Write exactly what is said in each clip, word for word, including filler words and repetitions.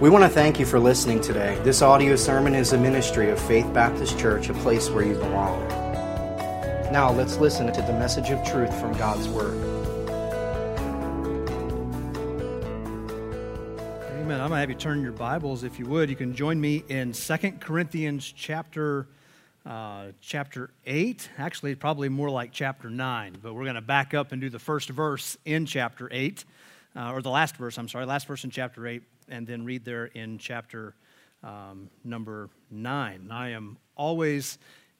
We want to thank you for listening today. This audio sermon is a ministry of Faith Baptist Church, a place where you belong. Now let's listen to the message of truth from God's Word. Amen. I'm going to have you turn your Bibles, if you would. You can join me in Second Corinthians chapter uh, chapter eight. Actually, probably more like chapter nine, but we're going to back up and do the first verse in chapter eight, uh, or the last verse, I'm sorry, last verse in chapter eight, and then read there in chapter um, number nine. I am always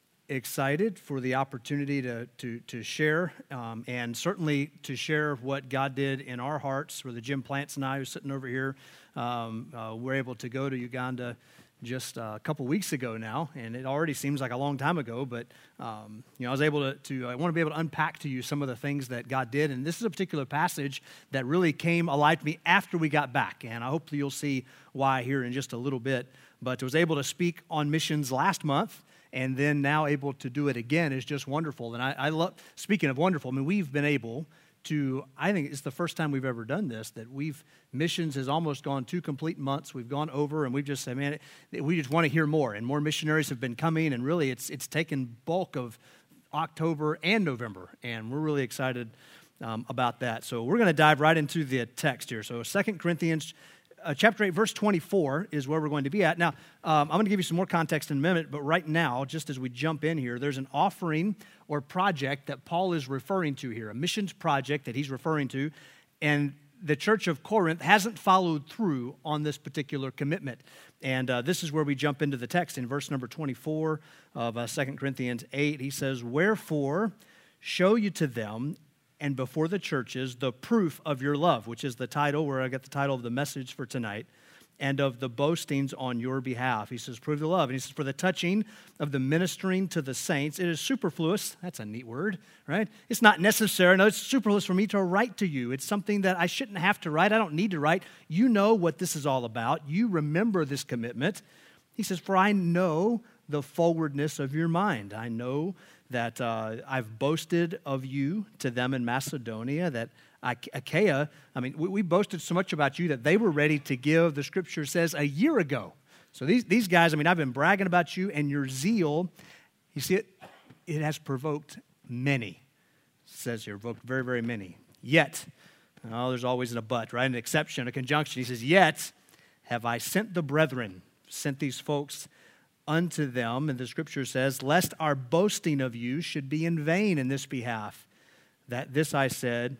excited for the opportunity to to, to share, um, and certainly to share what God did in our hearts. For the Jim Plants and I, who's sitting over here, um, uh, we're able to go to Uganda just a couple weeks ago now, and it already seems like a long time ago, but um, you know, I was able to, to, I want to be able to unpack to you some of the things that God did, and this is a particular passage that really came alive to me after we got back, and I hope you'll see why here in just a little bit, but I was able to speak on missions last month, and then now able to do it again is just wonderful, and I, I love, speaking of wonderful, I mean, we've been able to, I think it's the first time we've ever done this, that we've, missions has almost gone two complete months. We've gone over and we've just said, man, we just want to hear more. And more missionaries have been coming, and really it's it's taken bulk of October and November. And we're really excited um, about that. So we're going to dive right into the text here. So Second Corinthians uh, chapter eight, verse twenty-four is where we're going to be at. Now, um, I'm going to give you some more context in a minute, but right now, just as we jump in here, there's an offering or project that Paul is referring to here, a missions project that he's referring to, and the church of Corinth hasn't followed through on this particular commitment. And uh, this is where we jump into the text in verse number twenty-four of uh, Second Corinthians eight. He says, "Wherefore show you to them and before the churches the proof of your love," which is the title, where I get the title of the message for tonight, "and of the boastings on your behalf." He says, prove the love. And he says, "For the touching of the ministering to the saints, it is superfluous." That's a neat word, right? It's not necessary. No, it's superfluous for me to write to you. It's something that I shouldn't have to write. I don't need to write. You know what this is all about. You remember this commitment. He says, "For I know the forwardness of your mind. I know that uh, I've boasted of you to them in Macedonia, that Achaia, I mean, we, we boasted so much about you that they were ready to give, the scripture says, a year ago." So these, these guys, I mean, I've been bragging about you and your zeal. You see it? It has provoked many. It says here, provoked very, very many. Yet, oh, there's always a but, right? An exception, a conjunction. He says, "Yet have I sent the brethren," sent these folks unto them, and the scripture says, "lest our boasting of you should be in vain in this behalf. That this I said,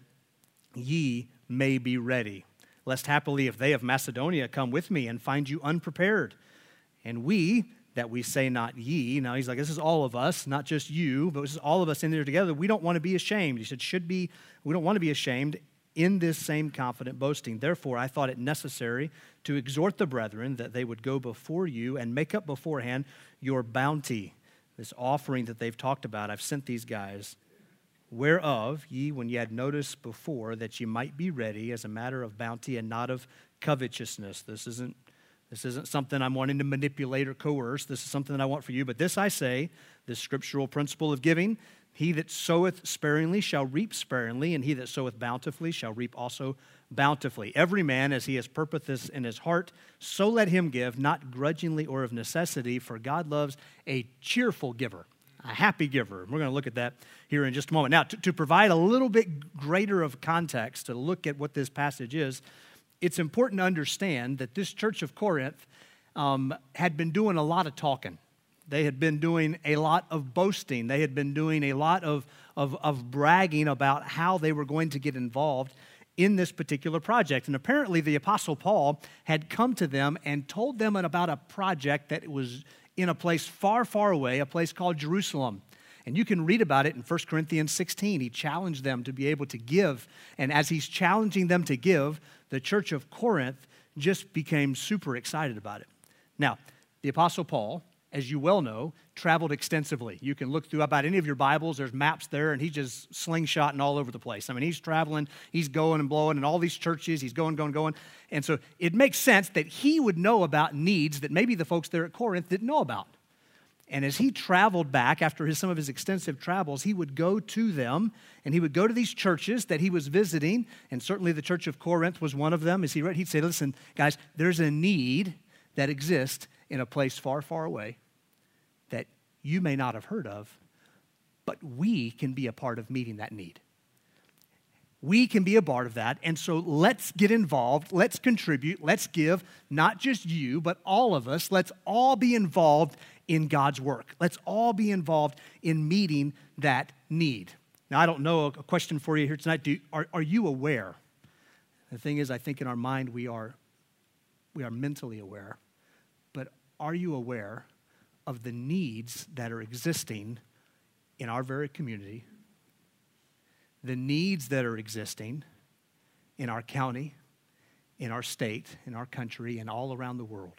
ye may be ready. Lest happily if they of Macedonia come with me and find you unprepared. And we, that we say not ye," now he's like, this is all of us, not just you, but this is all of us in there together. "We don't want to be ashamed." He said, should be, we don't want to be ashamed in this same confident boasting. Therefore, I thought it necessary to exhort the brethren that they would go before you and make up beforehand your bounty." This offering that they've talked about, I've sent these guys. "Whereof ye, when ye had noticed before, that ye might be ready as a matter of bounty and not of covetousness." This isn't this isn't something I'm wanting to manipulate or coerce. This is something that I want for you. "But this I say, this scriptural principle of giving, he that soweth sparingly shall reap sparingly, and he that soweth bountifully shall reap also bountifully. Every man as he has purposed in his heart, so let him give, not grudgingly or of necessity, for God loves a cheerful giver." A happy giver. We're going to look at that here in just a moment. Now, to, to provide a little bit greater of context, to look at what this passage is, it's important to understand that this church of Corinth um, had been doing a lot of talking. They had been doing a lot of boasting. They had been doing a lot of, of, of bragging about how they were going to get involved in this particular project. And apparently the Apostle Paul had come to them and told them about a project that was in a place far, far away, a place called Jerusalem. And you can read about it in First Corinthians sixteen. He challenged them to be able to give. And as he's challenging them to give, the church of Corinth just became super excited about it. Now, the Apostle Paul, as you well know, traveled extensively. You can look through about any of your Bibles. There's maps there, and he's just slingshotting all over the place. I mean, he's traveling, he's going and blowing in all these churches. He's going, going, going. And so it makes sense that he would know about needs that maybe the folks there at Corinth didn't know about. And as he traveled back after his, some of his extensive travels, he would go to them, and he would go to these churches that he was visiting, and certainly the church of Corinth was one of them. As he read, he'd say, listen, guys, there's a need that exists in a place far, far away that you may not have heard of, but we can be a part of meeting that need. We can be a part of that, and so let's get involved, let's contribute, let's give, not just you, but all of us. Let's all be involved in God's work. Let's all be involved in meeting that need. Now, I don't know, a question for you here tonight. Do, are, are you aware? The thing is, I think in our mind we are, we are mentally aware, but are you aware of the needs that are existing in our very community, the needs that are existing in our county, in our state, in our country, and all around the world?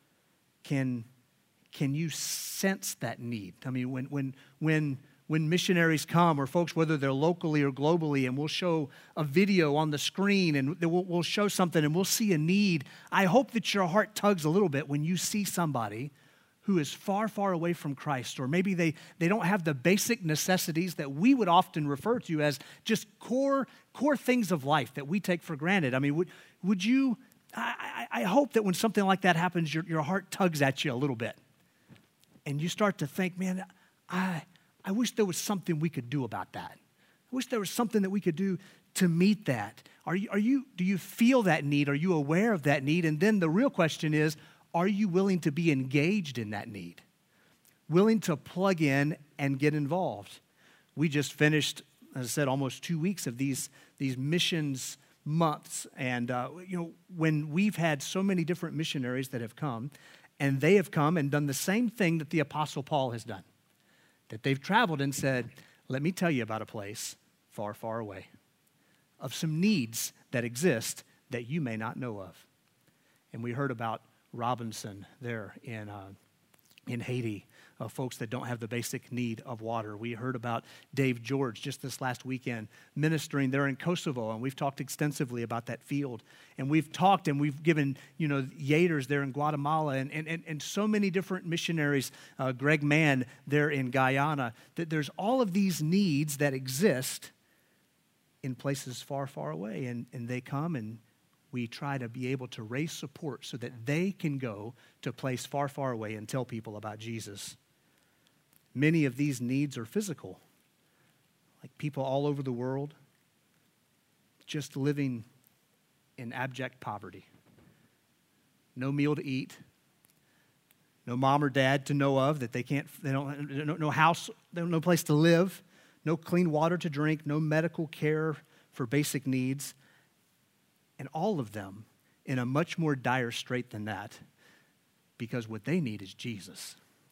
Can, can you sense that need? I mean, when, when, when, when missionaries come, or folks, whether they're locally or globally, and we'll show a video on the screen, and we'll, we'll show something, and we'll see a need, I hope that your heart tugs a little bit when you see somebody who is far, far away from Christ, or maybe they, they don't have the basic necessities that we would often refer to as just core core things of life that we take for granted. I mean, would would you, I, I hope that when something like that happens, your, your heart tugs at you a little bit. And you start to think, man, I, I wish there was something we could do about that. I wish there was something that we could do to meet that. Are you, are you, do you feel that need? Are you aware of that need? And then the real question is, are you willing to be engaged in that need? Willing to plug in and get involved? We just finished, as I said, almost two weeks of these, these missions months. And, uh, you know, when we've had so many different missionaries that have come, and they have come and done the same thing that the Apostle Paul has done, that they've traveled and said, let me tell you about a place far, far away, of some needs that exist that you may not know of. And we heard about Robinson there in uh, in Haiti, uh, folks that don't have the basic need of water. We heard about Dave George just this last weekend ministering there in Kosovo, and we've talked extensively about that field. And we've talked and we've given, you know, Yaters there in Guatemala, and and, and, and so many different missionaries, uh, Greg Mann there in Guyana, that there's all of these needs that exist in places far, far away, and, and they come and we try to be able to raise support so that they can go to a place far, far away and tell people about Jesus. Many of these needs are physical, like people all over the world just living in abject poverty. No meal to eat, no mom or dad to know of that they can't, they don't, no, no house, no place to live, no clean water to drink, no medical care for basic needs. And all of them in a much more dire strait than that, because what they need is Jesus.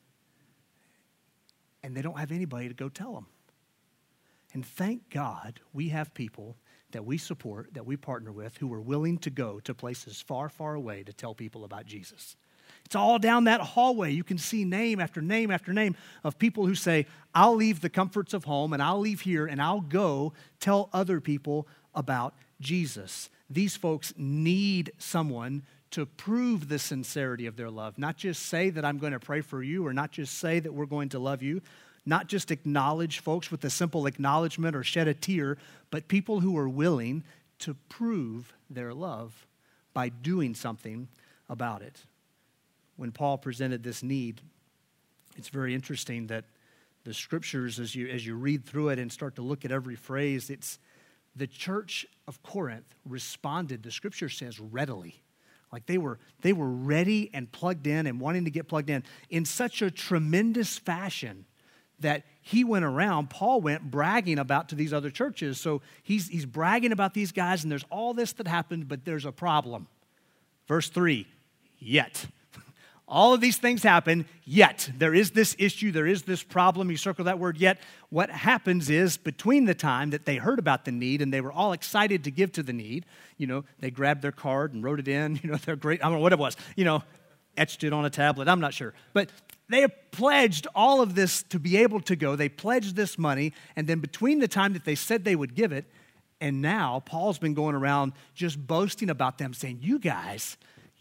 And they don't have anybody to go tell them. And thank God we have people that we support, that we partner with, who are willing to go to places far, far away to tell people about Jesus. It's all down that hallway. You can see name after name after name of people who say, I'll leave the comforts of home and I'll leave here and I'll go tell other people about Jesus. These folks need someone to prove the sincerity of their love. Not just say that I'm going to pray for you, or not just say that we're going to love you. Not just acknowledge folks with a simple acknowledgement or shed a tear, but people who are willing to prove their love by doing something about it. When Paul presented this need, it's very interesting that the scriptures, as you as you read through it and start to look at every phrase, it's the church of Corinth responded, the scripture says, readily. Like they were, they were ready and plugged in and wanting to get plugged in in such a tremendous fashion that he went around, Paul went bragging about to these other churches. So he's, he's bragging about these guys, and there's all this that happened, but there's a problem. Verse three, yet. All of these things happen, yet. There is this issue, there is this problem. You circle that word, yet. What happens is, between the time that they heard about the need and they were all excited to give to the need, you know, they grabbed their card and wrote it in, you know, they're great, I don't know what it was, you know, etched it on a tablet, I'm not sure. But they pledged all of this to be able to go. They pledged this money, and then between the time that they said they would give it, and now Paul's been going around just boasting about them, saying, you guys,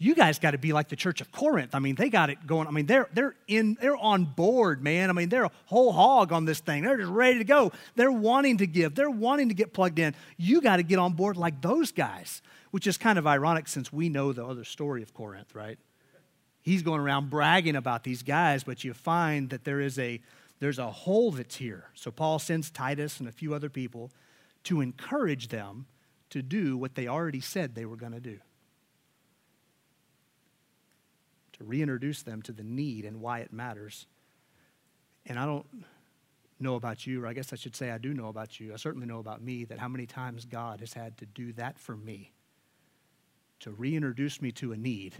you guys got to be like the church of Corinth. I mean, they got it going. I mean, they're they're in they're on board, man. I mean, they're a whole hog on this thing. They're just ready to go. They're wanting to give. They're wanting to get plugged in. You got to get on board like those guys, which is kind of ironic since we know the other story of Corinth, right? He's going around bragging about these guys, but you find that there is a there's a hole that's here. So Paul sends Titus and a few other people to encourage them to do what they already said they were going to do. To reintroduce them to the need and why it matters. And I don't know about you, or I guess I should say I do know about you. I certainly know about me that how many times God has had to do that for me. To reintroduce me to a need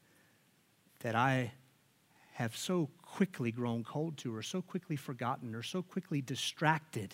that I have so quickly grown cold to, or so quickly forgotten, or so quickly distracted.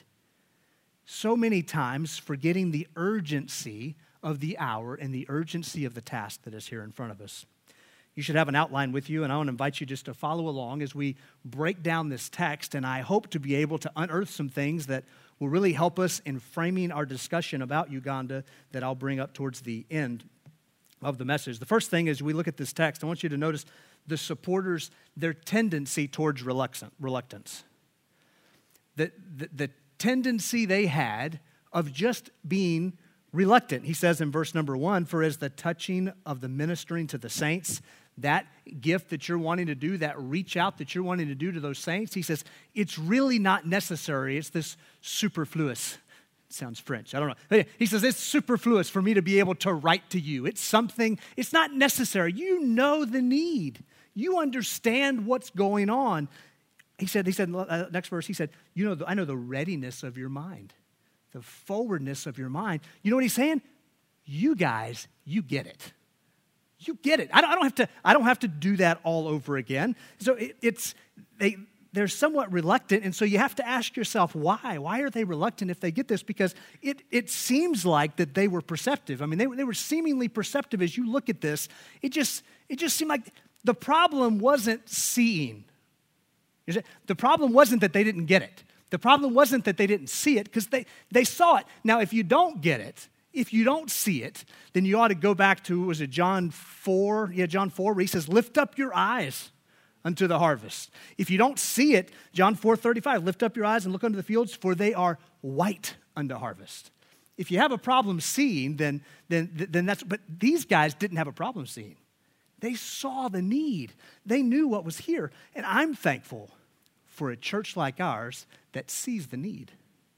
So many times forgetting the urgency of the hour and the urgency of the task that is here in front of us. You should have an outline with you, and I want to invite you just to follow along as we break down this text, and I hope to be able to unearth some things that will really help us in framing our discussion about Uganda that I'll bring up towards the end of the message. The first thing is we look at this text, I want you to notice the supporters, their tendency towards reluctant, reluctance. The, the, the tendency they had of just being reluctant. He says in verse number one, for as the touching of the ministering to the saints, that gift that you're wanting to do, that reach out that you're wanting to do to those saints, he says, it's really not necessary. It's this superfluous. It sounds French. I don't know. He says, it's superfluous for me to be able to write to you. It's something, it's not necessary. You know the need. You understand what's going on. He said, he said, uh, next verse, he said, you know, I know the readiness of your mind, the forwardness of your mind. You know what he's saying? You guys, you get it. You get it. I don't, I don't have to. I don't have to do that all over again. So it, it's they. They're somewhat reluctant, and so you have to ask yourself why. Why are they reluctant if they get this? Because it it seems like that they were perceptive. I mean, they they were seemingly perceptive as you look at this. It just it just seemed like the problem wasn't seeing. The problem wasn't that they didn't get it. The problem wasn't that they didn't see it, because they, they saw it. Now, if you don't get it, if you don't see it, then you ought to go back to, was it John four? Yeah, John four, where he says, lift up your eyes unto the harvest. If you don't see it, John four thirty-five, lift up your eyes and look unto the fields, for they are white unto harvest. If you have a problem seeing, then, then, then that's, but these guys didn't have a problem seeing. They saw the need. They knew what was here. And I'm thankful for a church like ours that sees the need.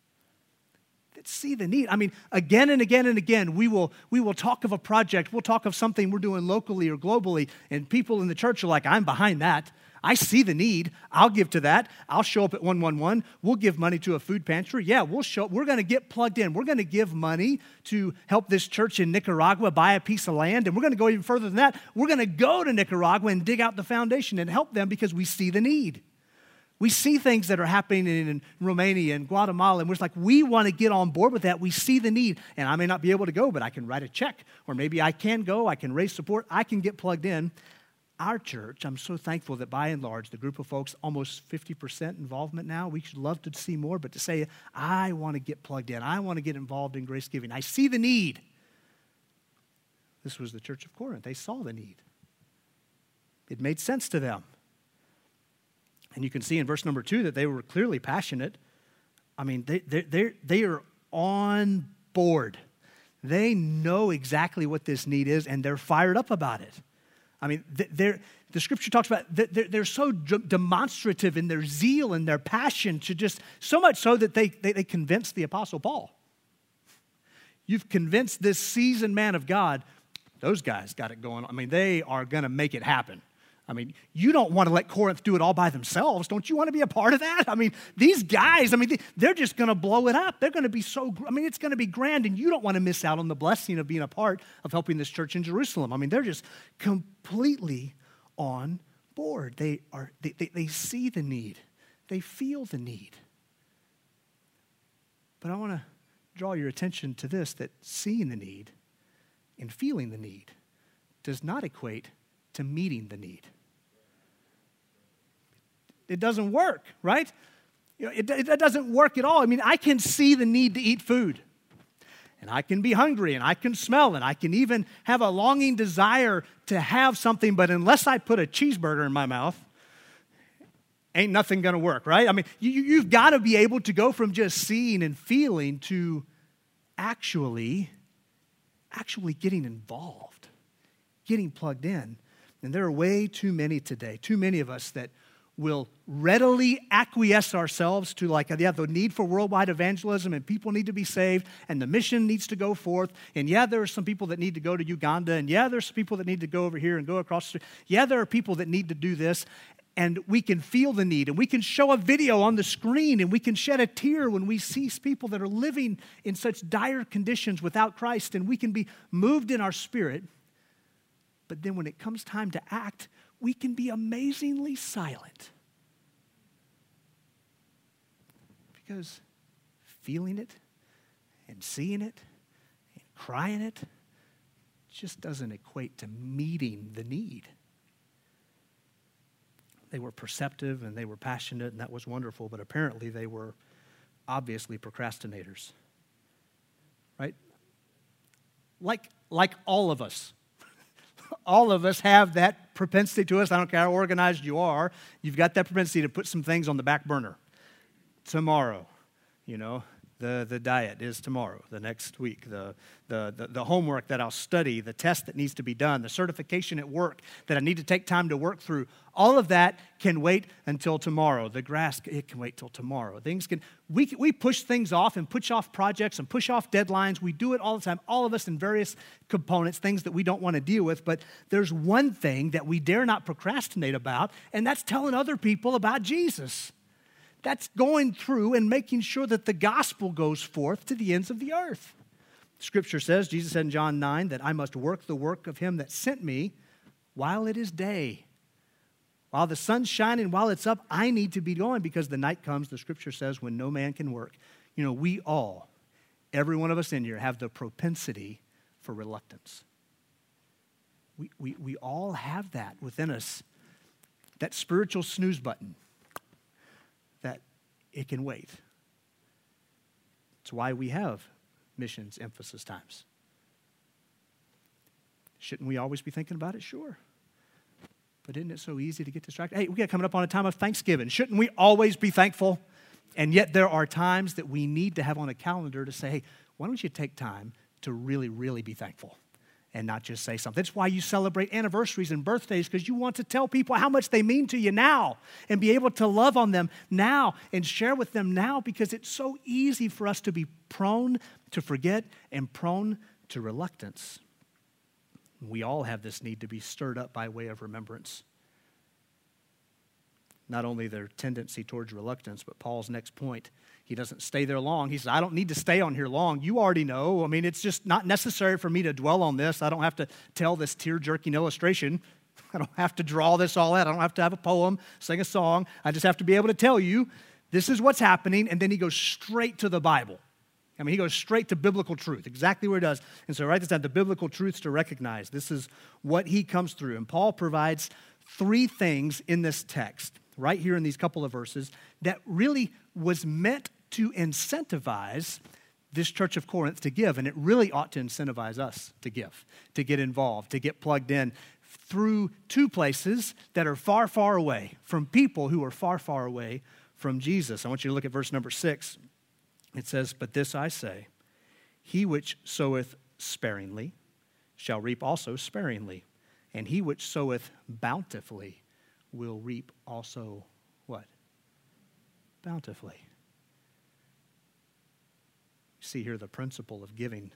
That see the need. I mean, again and again and again, we will we will talk of a project. We'll talk of something we're doing locally or globally, and people in the church are like, I'm behind that. I see the need. I'll give to that. I'll show up at one one one. We'll give money to a food pantry. Yeah, we'll show. We're going to get plugged in. We're going to give money to help this church in Nicaragua buy a piece of land, and we're going to go even further than that. We're going to go to Nicaragua and dig out the foundation and help them because we see the need. We see things that are happening in Romania and Guatemala, and we're just like, we want to get on board with that. We see the need, and I may not be able to go, but I can write a check, or maybe I can go, I can raise support, I can get plugged in. Our church, I'm so thankful that by and large, the group of folks, almost fifty percent involvement now. We should love to see more, but to say, I want to get plugged in, I want to get involved in grace giving, I see the need. This was the church of Corinth. They saw the need. It made sense to them. And you can see in verse number two that they were clearly passionate. I mean, they they they they are on board. They know exactly what this need is, and they're fired up about it. I mean, they're, the scripture talks about they're, they're so demonstrative in their zeal and their passion to just, so much so that they, they, they convinced the Apostle Paul. You've convinced this seasoned man of God, those guys got it going on. I mean, they are going to make it happen. I mean, you don't want to let Corinth do it all by themselves. Don't you want to be a part of that? I mean, these guys, I mean, they're just going to blow it up. They're going to be so, I mean, it's going to be grand, and you don't want to miss out on the blessing of being a part of helping this church in Jerusalem. I mean, they're just completely on board. They are, they, they, they see the need. They feel the need. But I want to draw your attention to this, that seeing the need and feeling the need does not equate to meeting the need. It doesn't work, right? You know, it, it doesn't work at all. I mean, I can see the need to eat food. And I can be hungry, and I can smell, and I can even have a longing desire to have something, but unless I put a cheeseburger in my mouth, ain't nothing going to work, right? I mean, you, you've got to be able to go from just seeing and feeling to actually, actually getting involved, getting plugged in. And there are way too many today, too many of us that will readily acquiesce ourselves to like, yeah, the need for worldwide evangelism and people need to be saved and the mission needs to go forth. And yeah, there are some people that need to go to Uganda. And yeah, there's some people that need to go over here and go across the street. Yeah, there are people that need to do this. And we can feel the need and we can show a video on the screen and we can shed a tear when we see people that are living in such dire conditions without Christ, and we can be moved in our spirit. But then when it comes time to act, we can be amazingly silent. Because feeling it and seeing it and crying it just doesn't equate to meeting the need. They were perceptive and they were passionate, and that was wonderful, but apparently they were obviously procrastinators. Right? Like, like all of us. All of us have that propensity to us. I don't care how organized you are. You've got that propensity to put some things on the back burner. Tomorrow, you know, the, the diet is tomorrow, the next week, the, the, the, the homework that I'll study, the test that needs to be done, the certification at work that I need to take time to work through. All of that can wait until tomorrow. The grass, it can wait till tomorrow. Things can, we, we push things off and push off projects and push off deadlines. We do it all the time, all of us in various components, things that we don't want to deal with. But there's one thing that we dare not procrastinate about, and that's telling other people about Jesus. That's going through and making sure that the gospel goes forth to the ends of the earth. Scripture says, Jesus said in John nine, that I must work the work of him that sent me while it is day. While the sun's shining, while it's up, I need to be going because the night comes, the Scripture says, when no man can work. You know, we all, every one of us in here, have the propensity for reluctance. We, we, we all have that within us, that spiritual snooze button. That it can wait. It's why we have missions emphasis times. Shouldn't we always be thinking about it? Sure. But isn't it so easy to get distracted? Hey, we got coming up on a time of Thanksgiving. Shouldn't we always be thankful? And yet there are times that we need to have on a calendar to say, hey, why don't you take time to really, really be thankful? And not just say something. That's why you celebrate anniversaries and birthdays, because you want to tell people how much they mean to you now and be able to love on them now and share with them now, because it's so easy for us to be prone to forget and prone to reluctance. We all have this need to be stirred up by way of remembrance. Not only their tendency towards reluctance, but Paul's next point, he doesn't stay there long. He says, I don't need to stay on here long. You already know. I mean, it's just not necessary for me to dwell on this. I don't have to tell this tear-jerking illustration. I don't have to draw this all out. I don't have to have a poem, sing a song. I just have to be able to tell you this is what's happening, and then he goes straight to the Bible. I mean, he goes straight to biblical truth, exactly where it does. And so write this down, the biblical truths to recognize. This is what he comes through. And Paul provides three things in this text, right here in these couple of verses, that really was meant to incentivize this church of Corinth to give. And it really ought to incentivize us to give, to get involved, to get plugged in through two places that are far, far away from people who are far, far away from Jesus. I want you to look at verse number six. It says, but this I say, he which soweth sparingly shall reap also sparingly, and he which soweth bountifully will reap also what? Bountifully. See here the principle of giving.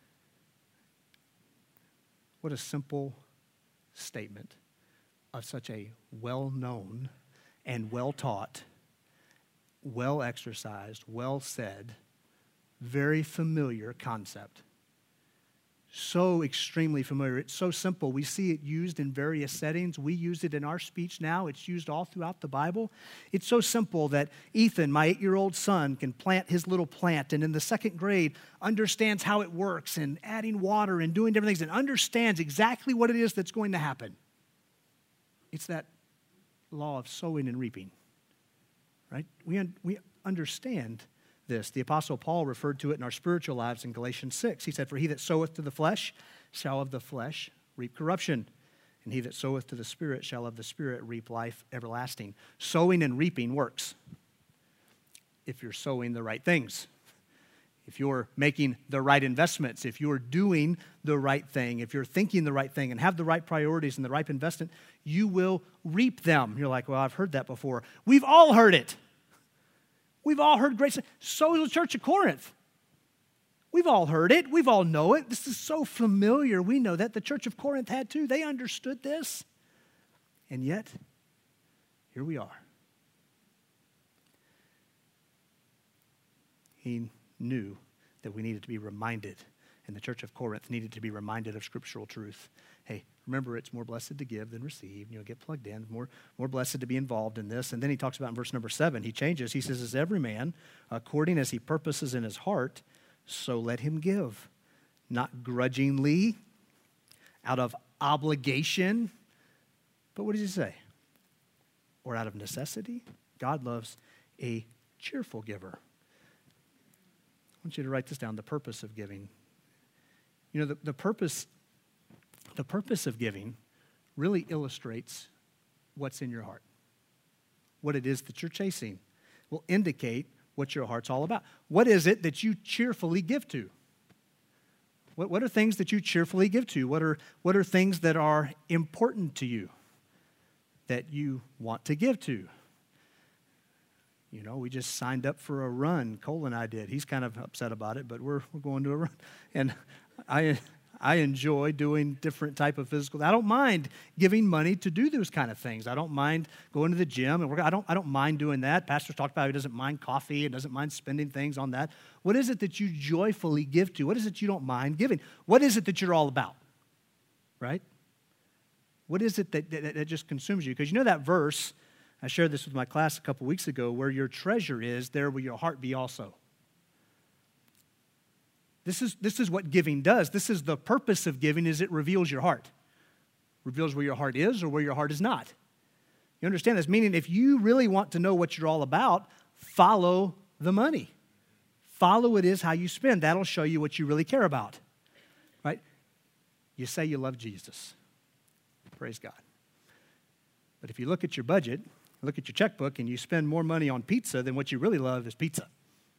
What a simple statement of such a well-known and well-taught, well-exercised, well-said, very familiar concept. So extremely familiar. It's so simple. We see it used in various settings. We use it in our speech now. It's used all throughout the Bible. It's so simple that Ethan, my eight-year-old son, can plant his little plant, and in the second grade understands how it works and adding water and doing different things and understands exactly what it is that's going to happen. It's that law of sowing and reaping, right? We, un- we understand this. The Apostle Paul referred to it in our spiritual lives in Galatians six. He said, "For he that soweth to the flesh shall of the flesh reap corruption, and he that soweth to the Spirit shall of the Spirit reap life everlasting." Sowing and reaping works if you're sowing the right things, if you're making the right investments, if you're doing the right thing, if you're thinking the right thing and have the right priorities and the right investment, you will reap them. You're like, "Well, I've heard that before." We've all heard it. We've all heard great things. So is the church of Corinth. We've all heard it. We've all know it. This is so familiar. We know that. The church of Corinth had too. They understood this. And yet, here we are. He knew that we needed to be reminded, and the church of Corinth needed to be reminded of scriptural truth. Hey, remember, it's more blessed to give than receive. You know, get plugged in. More, more blessed to be involved in this. And then he talks about in verse number seven, he changes. He says, "As every man, according as he purposes in his heart, so let him give, not grudgingly, out of obligation." But what does he say? Or out of necessity. God loves a cheerful giver. I want you to write this down, the purpose of giving. You know, the, the purpose, the purpose of giving really illustrates what's in your heart. What it is that you're chasing will indicate what your heart's all about. What is it that you cheerfully give to? What, what are things that you cheerfully give to? What are, what are things that are important to you that you want to give to? You know, we just signed up for a run. Cole and I did. He's kind of upset about it, but we're we're going to a run. And I I enjoy doing different type of physical. I don't mind giving money to do those kind of things. I don't mind going to the gym and work. I don't I don't mind doing that. Pastor's talked about he doesn't mind coffee and doesn't mind spending things on that. What is it that you joyfully give to? What is it you don't mind giving? What is it that you're all about? Right? What is it that, that, that just consumes you? Because you know that verse, I shared this with my class a couple weeks ago, where your treasure is, there will your heart be also. This is, this is what giving does. This is the purpose of giving, is it reveals your heart. Reveals where your heart is or where your heart is not. You understand this? Meaning if you really want to know what you're all about, follow the money. Follow what it is how you spend. That'll show you what you really care about. Right? You say you love Jesus. Praise God. But if you look at your budget, look at your checkbook, and you spend more money on pizza than what you really love is pizza.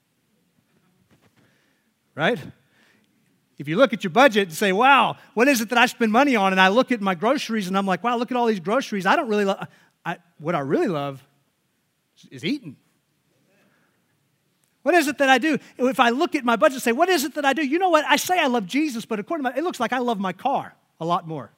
Right? If you look at your budget and say, "Wow, what is it that I spend money on?" And I look at my groceries and I'm like, "Wow, look at all these groceries. I don't really love, I, what I really love is eating." What is it that I do? If I look at my budget and say, "What is it that I do?" You know what? I say I love Jesus, but according to my, it looks like I love my car a lot more.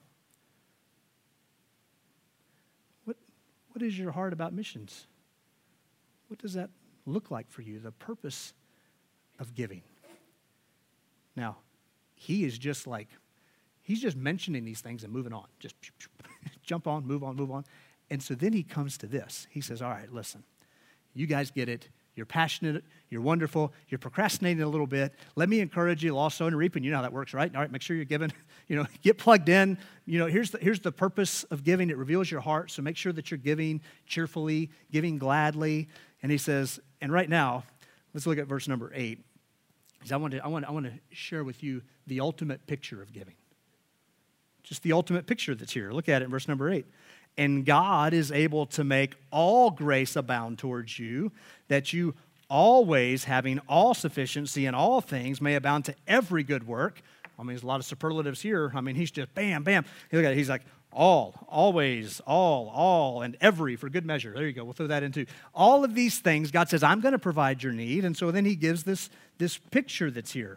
What, what is your heart about missions? What does that look like for you? The purpose of giving. Now, he is just like, he's just mentioning these things and moving on. Just jump on, move on, move on. And so then he comes to this. He says, "All right, listen, you guys get it. You're passionate. You're wonderful. You're procrastinating a little bit. Let me encourage you. Also and reaping. You know how that works, right? All right, make sure you're giving. You know, get plugged in. You know, here's the, here's the purpose of giving. It reveals your heart. So make sure that you're giving cheerfully, giving gladly." And he says, and right now, let's look at verse number eight. I want to, I want, I want to share with you the ultimate picture of giving. Just the ultimate picture that's here. Look at it in verse number eight. "And God is able to make all grace abound towards you, that you always, having all sufficiency in all things, may abound to every good work." I mean, there's a lot of superlatives here. I mean, he's just bam, bam. Look at it. He's like, all, always, all, all, and every for good measure. There you go. We'll throw that into all of these things. God says, "I'm going to provide your need." And so then he gives this, this picture that's here.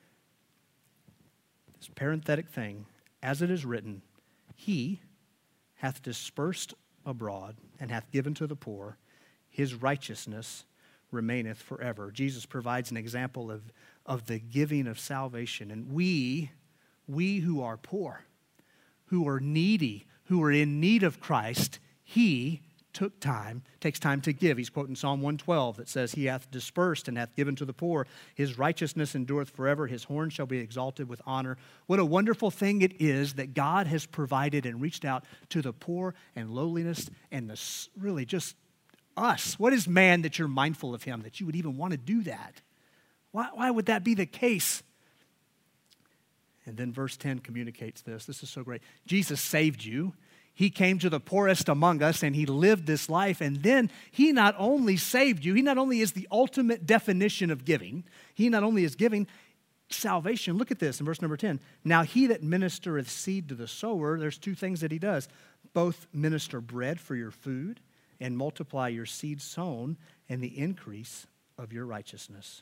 This parenthetic thing, "As it is written, he hath dispersed abroad and hath given to the poor. His righteousness remaineth forever." Jesus provides an example of, of the giving of salvation. And we, we who are poor, who are needy, who are in need of Christ, he took time, takes time to give. He's quoting Psalm one twelve that says, "He hath dispersed and hath given to the poor. His righteousness endureth forever. His horn shall be exalted with honor." What a wonderful thing it is that God has provided and reached out to the poor and lowliness and the really just us? What is man that you're mindful of him, that you would even want to do that? Why, why would that be the case? And then verse ten communicates this. This is so great. Jesus saved you. He came to the poorest among us, and he lived this life. And then he not only saved you, he not only is the ultimate definition of giving, he not only is giving salvation. Look at this in verse number ten. Now he that ministereth seed to the sower, there's two things that he does. Both minister bread for your food and multiply your seed sown and the increase of your righteousness.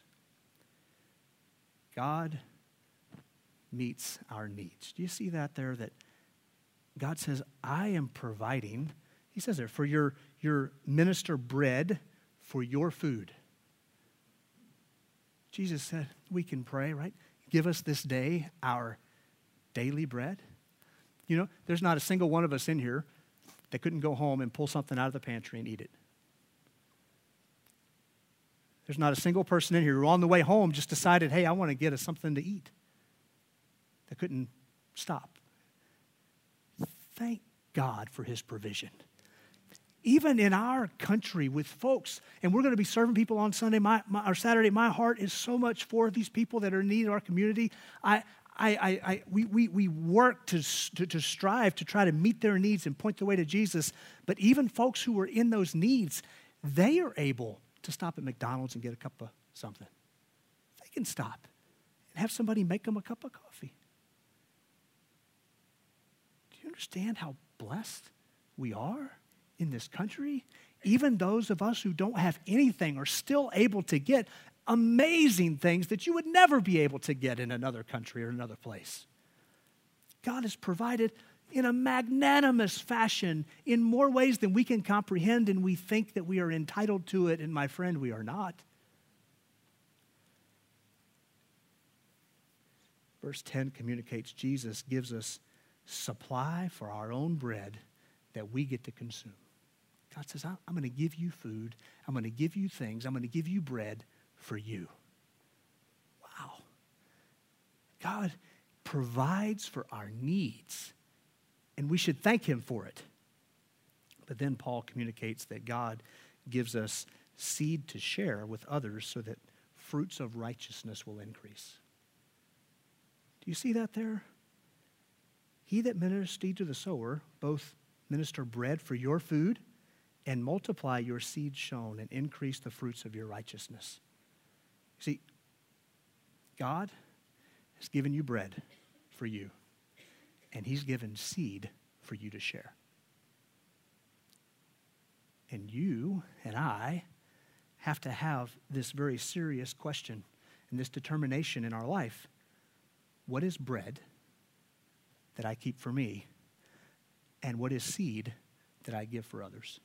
God meets our needs. Do you see that there? That God says, I am providing, he says there, for your, your minister bread for your food. Jesus said, we can pray, right? Give us this day our daily bread. You know, there's not a single one of us in here that couldn't go home and pull something out of the pantry and eat it. There's not a single person in here who on the way home just decided, hey, I want to get us something to eat. That couldn't stop. Thank God for his provision. Even in our country with folks, and we're going to be serving people on Sunday my, my, or Saturday, my heart is so much for these people that are in need of our community. I, I, I, I we, we, we work to, to, to strive to try to meet their needs and point the way to Jesus. But even folks who are in those needs, they are able to stop at McDonald's and get a cup of something. They can stop and have somebody make them a cup of coffee. Do you understand how blessed we are in this country? Even those of us who don't have anything are still able to get amazing things that you would never be able to get in another country or another place. God has provided in a magnanimous fashion in more ways than we can comprehend, and we think that we are entitled to it, and my friend, we are not. Verse ten communicates Jesus gives us supply for our own bread that we get to consume. God says, I'm going to give you food. I'm going to give you things. I'm going to give you bread for you. Wow. God provides for our needs, and we should thank him for it. But then Paul communicates that God gives us seed to share with others so that fruits of righteousness will increase. Do you see that there? He that ministers seed to the sower, both minister bread for your food and multiply your seed sown and increase the fruits of your righteousness. See, God has given you bread for you, and he's given seed for you to share. And you and I have to have this very serious question and this determination in our life. What is bread that I keep for me, and what is seed that I give for others?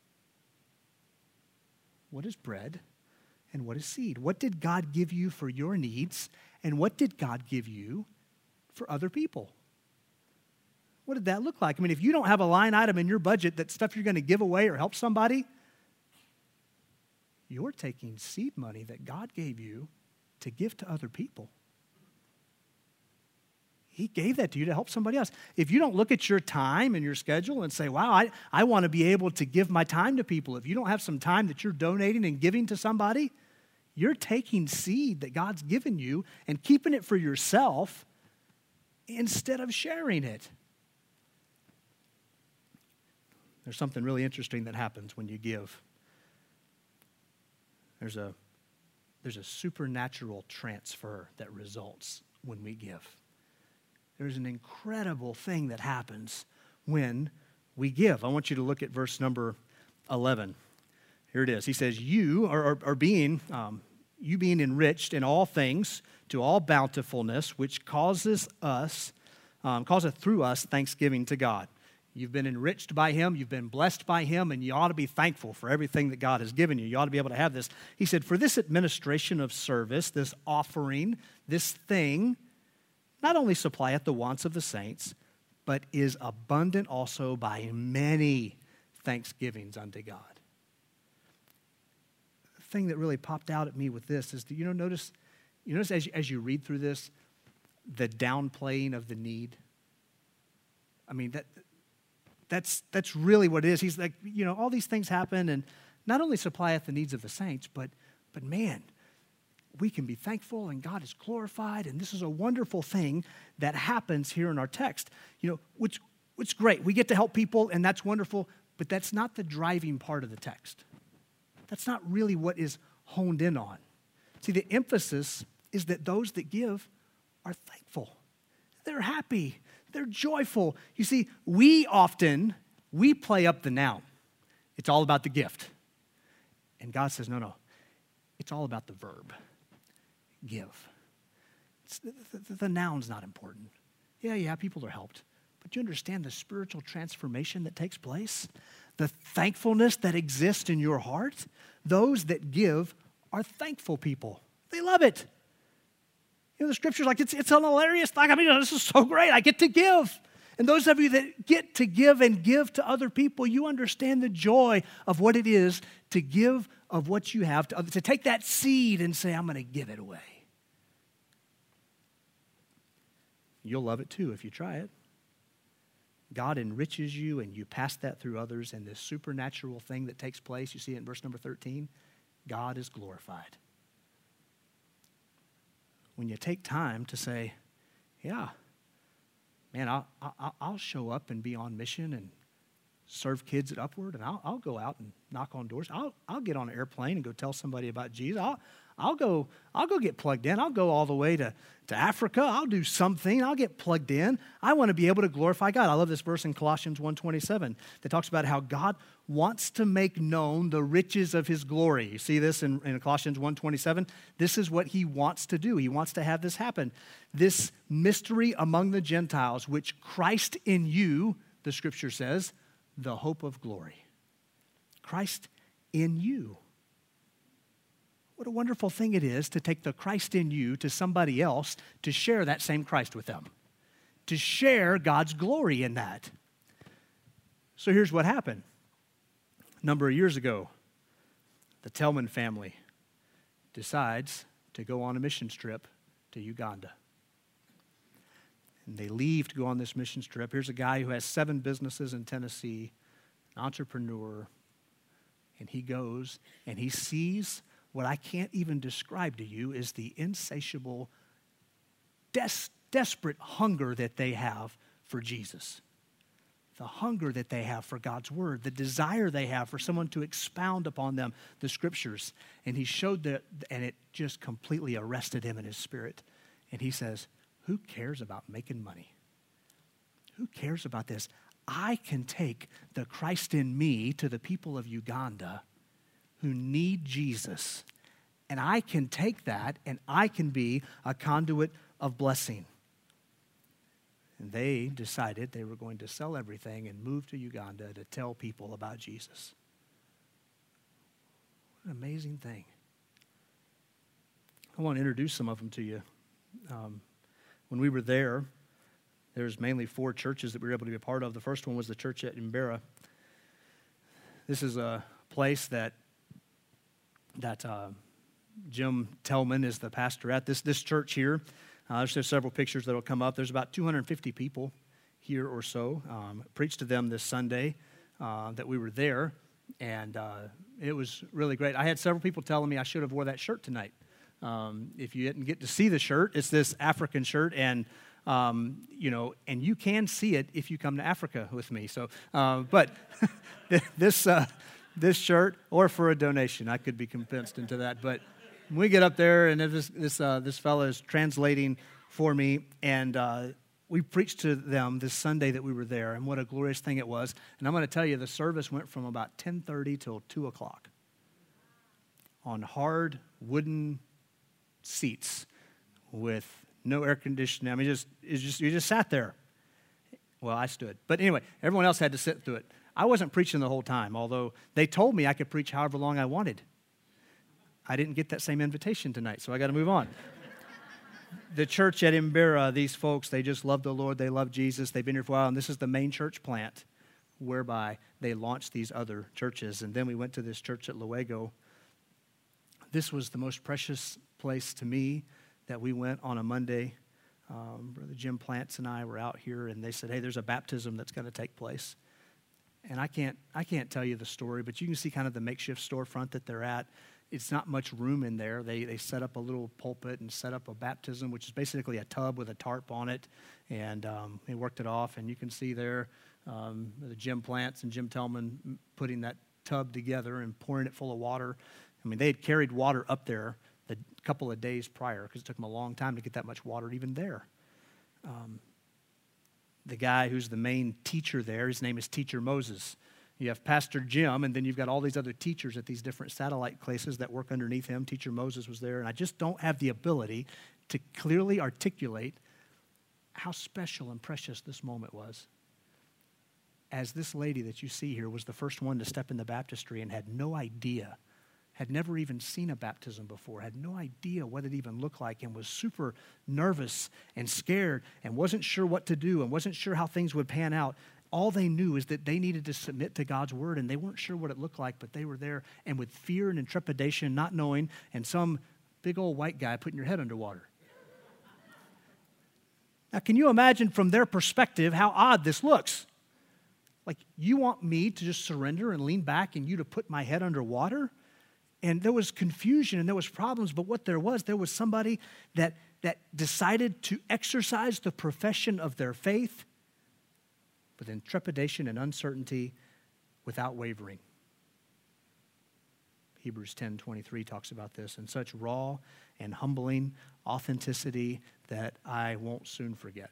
What is bread and what is seed? What did God give you for your needs, and what did God give you for other people? What did that look like? I mean, if you don't have a line item in your budget that stuff you're going to give away or help somebody, you're taking seed money that God gave you to give to other people. He gave that to you to help somebody else. If you don't look at your time and your schedule and say, wow, I, I want to be able to give my time to people. If you don't have some time that you're donating and giving to somebody, you're taking seed that God's given you and keeping it for yourself instead of sharing it. There's something really interesting that happens when you give. There's a, there's a supernatural transfer that results when we give. There's an incredible thing that happens when we give. I want you to look at verse number eleven. Here it is. He says, you are, are, are being, um, you being enriched in all things to all bountifulness, which causes us, um, causeth through us thanksgiving to God. You've been enriched by him, you've been blessed by him, and you ought to be thankful for everything that God has given you. You ought to be able to have this. He said, for this administration of service, this offering, this thing, not only supplieth the wants of the saints, but is abundant also by many thanksgivings unto God. The thing that really popped out at me with this is, do you know, notice, you notice as you, as you read through this, the downplaying of the need. I mean, that that's that's really what it is. He's like, you know, all these things happen, and not only supplieth the needs of the saints, but, but man, we can be thankful and God is glorified, and this is a wonderful thing that happens here in our text. You know, which, which is great. We get to help people, and that's wonderful, but that's not the driving part of the text. That's not really what is honed in on. See, the emphasis is that those that give are thankful. They're happy. They're joyful. You see, we often, we play up the noun. It's all about the gift. And God says, no, no. It's all about the verb. Give. It's the, the, the noun's not important. Yeah, yeah, people are helped. But you understand the spiritual transformation that takes place? The thankfulness that exists in your heart? Those that give are thankful people. They love it. You know, the scripture's like, it's, it's an hilarious thing. I mean, this is so great. I get to give. And those of you that get to give and give to other people, you understand the joy of what it is to give of what you have, to, to take that seed and say, I'm going to give it away. You'll love it too if you try it. God enriches you and you pass that through others, and this supernatural thing that takes place, you see it in verse number thirteen, God is glorified. When you take time to say, yeah, man, I'll, I'll, I'll show up and be on mission and serve kids at Upward, and I'll, I'll go out and knock on doors. I'll, I'll get on an airplane and go tell somebody about Jesus. I'll, I'll go, I'll go get plugged in. I'll go all the way to, to Africa. I'll do something. I'll get plugged in. I want to be able to glorify God. I love this verse in Colossians one twenty-seven that talks about how God wants to make known the riches of his glory. You see this in, in Colossians one twenty-seven? This is what he wants to do. He wants to have this happen. This mystery among the Gentiles, which Christ in you, the scripture says, the hope of glory. Christ in you. What a wonderful thing it is to take the Christ in you to somebody else to share that same Christ with them, to share God's glory in that. So here's what happened. A number of years ago, the Tellman family decides to go on a mission trip to Uganda. And they leave to go on this mission trip. Here's a guy who has seven businesses in Tennessee, an entrepreneur, and he goes and he sees what I can't even describe to you is the insatiable, des- desperate hunger that they have for Jesus. The hunger that they have for God's word, the desire they have for someone to expound upon them the scriptures. And he showed that, and it just completely arrested him in his spirit. And he says, who cares about making money? Who cares about this? I can take the Christ in me to the people of Uganda who need Jesus, and I can take that and I can be a conduit of blessing. And they decided they were going to sell everything and move to Uganda to tell people about Jesus. What an amazing thing. I want to introduce some of them to you. Um, when we were there, there's mainly four churches that we were able to be a part of. The first one was the church at Mbera. This is a place that that uh, Jim Tellman is the pastor at. This this church here, uh, there's several pictures that will come up. There's about two hundred fifty people here or so. Um, preached to them this Sunday uh, that we were there, and uh, it was really great. I had several people telling me I should have wore that shirt tonight. Um, if you didn't get to see the shirt, it's this African shirt, and um, you know, and you can see it if you come to Africa with me. So, uh, but this. Uh, This shirt, or for a donation, I could be convinced into that. But when we get up there, and this this uh, this fellow is translating for me, and uh, we preached to them this Sunday that we were there, and what a glorious thing it was. And I'm going to tell you, the service went from about ten thirty till two o'clock on hard wooden seats with no air conditioning. I mean, just it's just you just sat there. Well, I stood, but anyway, everyone else had to sit through it. I wasn't preaching the whole time, although they told me I could preach however long I wanted. I didn't get that same invitation tonight, so I got to move on. The church at Mbera, these folks, they just love the Lord. They love Jesus. They've been here for a while, and this is the main church plant whereby they launched these other churches. And then we went to this church at Luego. This was the most precious place to me that we went on a Monday. Um, Brother Jim Plants and I were out here, and they said, hey, there's a baptism that's going to take place. And I can't I can't tell you the story, but you can see kind of the makeshift storefront that they're at. It's not much room in there. They they set up a little pulpit and set up a baptism, which is basically a tub with a tarp on it, and um, they worked it off. And you can see there um, the Jim Plants and Jim Tellman putting that tub together and pouring it full of water. I mean, they had carried water up there a couple of days prior because it took them a long time to get that much water even there. Um, the guy who's the main teacher there, his name is Teacher Moses. You have Pastor Jim, and then you've got all these other teachers at these different satellite places that work underneath him. Teacher Moses was there, and I just don't have the ability to clearly articulate how special and precious this moment was. As this lady that you see here was the first one to step in the baptistry and had no idea, had never even seen a baptism before, had no idea what it even looked like, and was super nervous and scared and wasn't sure what to do and wasn't sure how things would pan out. All they knew is that they needed to submit to God's word, and they weren't sure what it looked like, but they were there, and with fear and trepidation, not knowing, and some big old white guy putting your head underwater. Now, can you imagine from their perspective how odd this looks? Like, you want me to just surrender and lean back and you to put my head underwater? And there was confusion and there was problems, but what there was, there was somebody that, that decided to exercise the profession of their faith with trepidation and uncertainty, without wavering. Hebrews ten twenty-three talks about this, in such raw and humbling authenticity that I won't soon forget.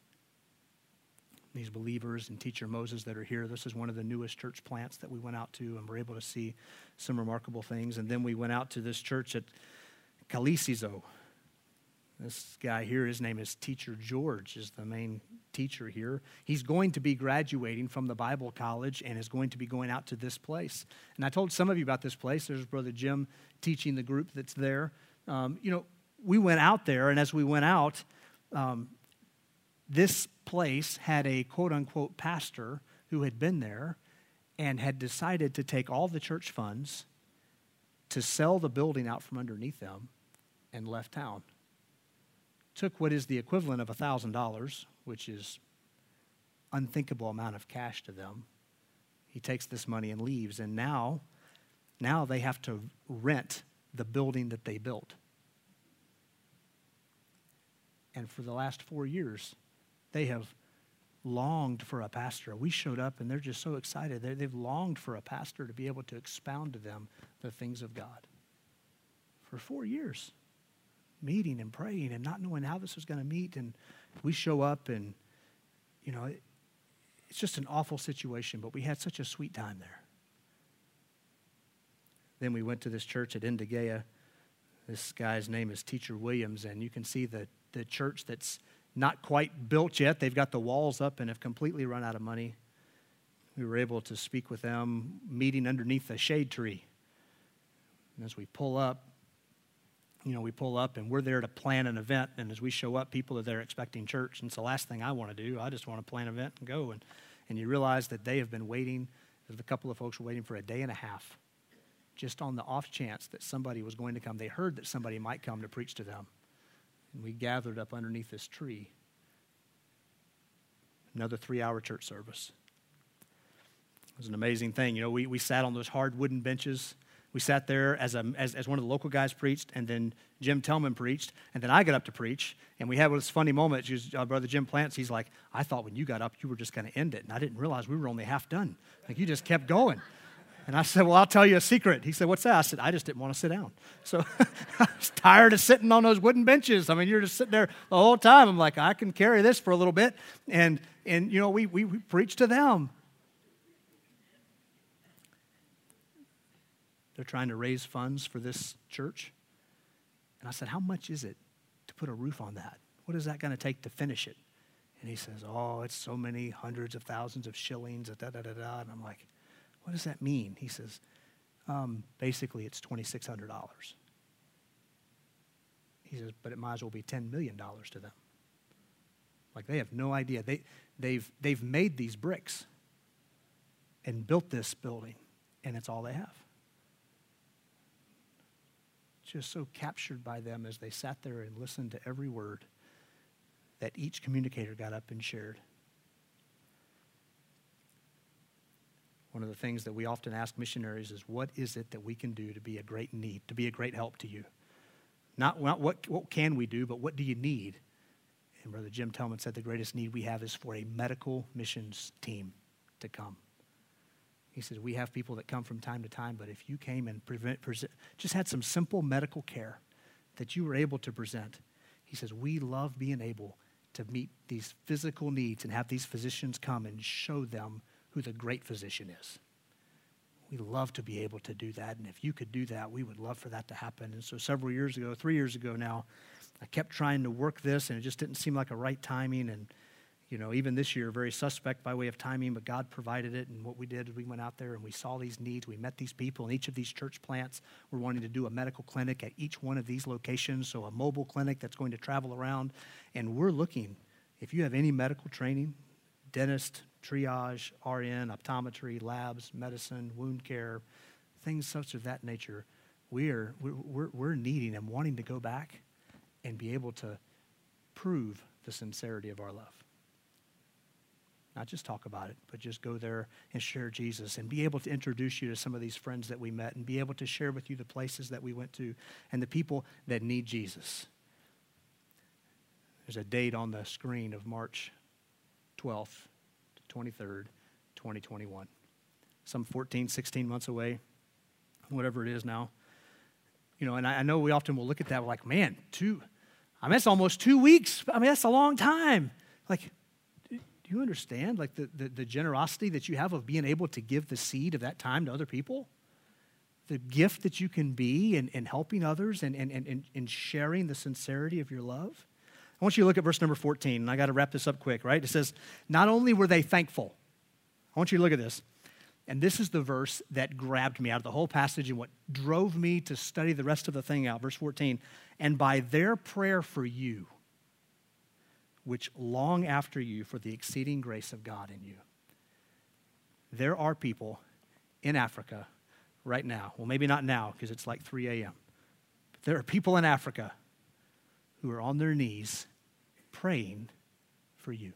These believers and Teacher Moses that are here, this is one of the newest church plants that we went out to, and were able to see some remarkable things. And then we went out to this church at Calicizo. This guy here, his name is Teacher George, is the main teacher here. He's going to be graduating from the Bible college and is going to be going out to this place. And I told some of you about this place. There's Brother Jim teaching the group that's there. Um, you know, we went out there, and as we went out, um, this place had a quote-unquote pastor who had been there and had decided to take all the church funds to sell the building out from underneath them and left town. Took what is the equivalent of one thousand dollars, which is unthinkable amount of cash to them. He takes this money and leaves, and now, now they have to rent the building that they built. And for the last four years, they have longed for a pastor. We showed up, and they're just so excited. They're, they've longed for a pastor to be able to expound to them the things of God. For four years. Meeting and praying and not knowing how this was going to meet. And we show up and, you know, it, it's just an awful situation, but we had such a sweet time there. Then we went to this church at Indagea. This guy's name is Teacher Williams, and you can see the, the church that's not quite built yet. They've got the walls up and have completely run out of money. We were able to speak with them, meeting underneath a shade tree. And as we pull up, You know, we pull up and we're there to plan an event, and as we show up, people are there expecting church, and it's the last thing I want to do. I just want to plan an event and go, and, and you realize that they have been waiting, a couple of folks were waiting for a day and a half, just on the off chance that somebody was going to come. They heard that somebody might come to preach to them, and we gathered up underneath this tree. Another three-hour church service. It was an amazing thing. You know, we, we sat on those hard wooden benches. We sat there as, a, as as one of the local guys preached, and then Jim Tellman preached, and then I got up to preach, and we had this funny moment. Was, uh, Brother Jim Plants, he's like, I thought when you got up, you were just going to end it, and I didn't realize we were only half done. Like, you just kept going. And I said, well, I'll tell you a secret. He said, what's that? I said, I just didn't want to sit down. So I was tired of sitting on those wooden benches. I mean, you're just sitting there the whole time. I'm like, I can carry this for a little bit. And, and you know, we, we, we preached to them. They're trying to raise funds for this church. And I said, how much is it to put a roof on that? What is that going to take to finish it? And he says, oh, it's so many hundreds of thousands of shillings, da, da, da, da. And I'm like, what does that mean? He says, um, basically, it's twenty-six hundred dollars. He says, but it might as well be ten million dollars to them. Like, they have no idea. They, they've, they've made these bricks and built this building, and it's all they have. Just so captured by them as they sat there and listened to every word that each communicator got up and shared. One of the things that we often ask missionaries is, what is it that we can do to be a great need, to be a great help to you? Not, not what, what can we do, but what do you need? And Brother Jim Tillman said the greatest need we have is for a medical missions team to come. He says, we have people that come from time to time, but if you came and prevent, present, just had some simple medical care that you were able to present, he says, we love being able to meet these physical needs and have these physicians come and show them who the great physician is. We love to be able to do that, and if you could do that, we would love for that to happen. And so several years ago, three years ago now, I kept trying to work this, and it just didn't seem like a right timing, and you know, even this year, very suspect by way of timing, but God provided it, and what we did is we went out there and we saw these needs. We met these people, and each of these church plants were wanting to do a medical clinic at each one of these locations, so a mobile clinic that's going to travel around, and we're looking, if you have any medical training, dentist, triage, R N, optometry, labs, medicine, wound care, things such of that nature, we are, we're, we're, we're needing and wanting to go back and be able to prove the sincerity of our love. Not just talk about it, but just go there and share Jesus and be able to introduce you to some of these friends that we met and be able to share with you the places that we went to and the people that need Jesus. There's a date on the screen of March twelfth to twenty-third, twenty twenty-one. Some fourteen, sixteen months away, whatever it is now. You know, and I know we often will look at that, we're like, man, two, I mean, that's almost two weeks. I mean, that's a long time. Like, do you understand, like, the, the, the generosity that you have of being able to give the seed of that time to other people? The gift that you can be in, in helping others and, and, and, and sharing the sincerity of your love? I want you to look at verse number fourteen, and I got to wrap this up quick, right? It says, not only were they thankful. I want you to look at this. And this is the verse that grabbed me out of the whole passage and what drove me to study the rest of the thing out. Verse fourteen, and by their prayer for you, which long after you for the exceeding grace of God in you. There are people in Africa right now. Well, maybe not now because it's like three a.m. But there are people in Africa who are on their knees praying for you.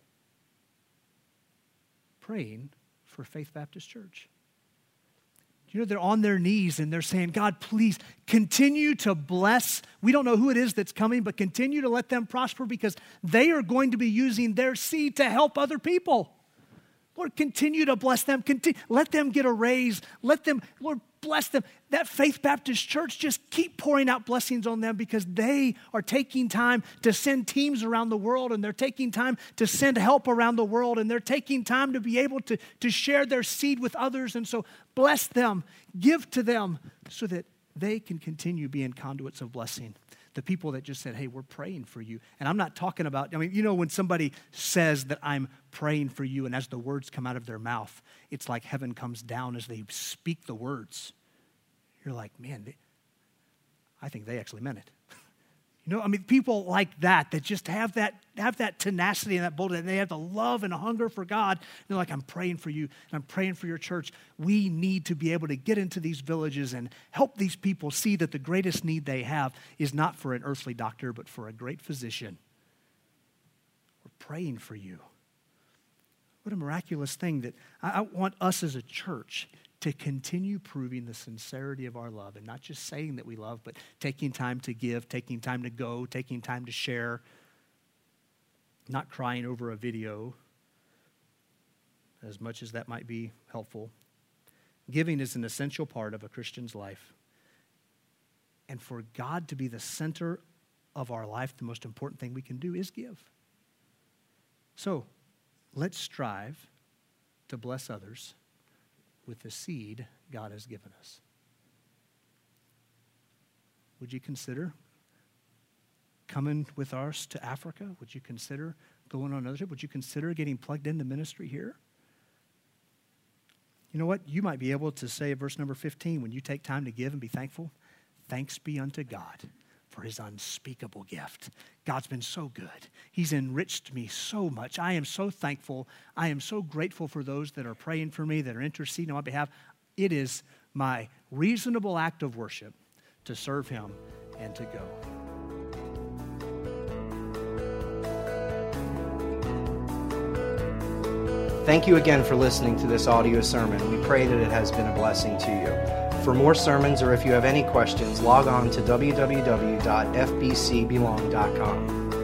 Praying for Faith Baptist Church. You know, they're on their knees and they're saying, God, please continue to bless. We don't know who it is that's coming, but continue to let them prosper because they are going to be using their seed to help other people. Lord, continue to bless them. Continue, let them get a raise. Let them, Lord, bless them. That Faith Baptist Church, just keep pouring out blessings on them because they are taking time to send teams around the world and they're taking time to send help around the world and they're taking time to be able to, to share their seed with others. And so bless them, give to them so that they can continue being conduits of blessing. The people that just said, hey, we're praying for you. And I'm not talking about, I mean, you know, when somebody says that I'm praying for you and as the words come out of their mouth, it's like heaven comes down as they speak the words. You're like, man, they, I think they actually meant it. You know, I mean, people like that, that just have that have that tenacity and that boldness, and they have the love and a hunger for God. And they're like, I'm praying for you, and I'm praying for your church. We need to be able to get into these villages and help these people see that the greatest need they have is not for an earthly doctor, but for a great physician. We're praying for you. What a miraculous thing that I, I want us as a church to continue proving the sincerity of our love and not just saying that we love, but taking time to give, taking time to go, taking time to share, not crying over a video, as much as that might be helpful. Giving is an essential part of a Christian's life. And for God to be the center of our life, the most important thing we can do is give. So let's strive to bless others with the seed God has given us. Would you consider coming with us to Africa? Would you consider going on another trip? Would you consider getting plugged into ministry here? You know what? You might be able to say verse number fifteen, when you take time to give and be thankful, thanks be unto God for his unspeakable gift. God's been so good. He's enriched me so much. I am so thankful. I am so grateful for those that are praying for me, that are interceding on my behalf. It is my reasonable act of worship to serve him and to go. Thank you again for listening to this audio sermon. We pray that it has been a blessing to you. For more sermons, or if you have any questions, log on to w w w dot f b c belong dot com.